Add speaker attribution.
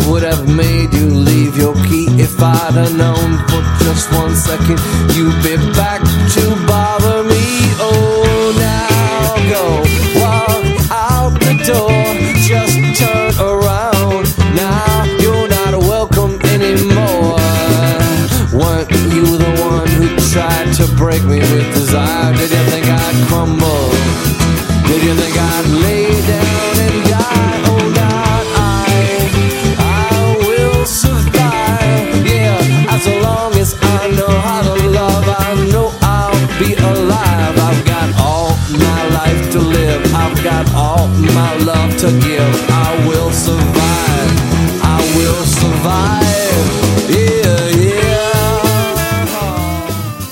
Speaker 1: would have made you leave your key. If I'd have known for just 1 second you'd be back to bother me. Oh, now go walk out the door, just turn around. Now you're not welcome anymore. Weren't you the one who tried to break me with desire? Did you think I'd crumble? Did you think I'd lay down and die? Oh, God, I will survive. Yeah, as long as I know how to love, I know I'll be alive. I've got all my life to live. I've got all my love to give.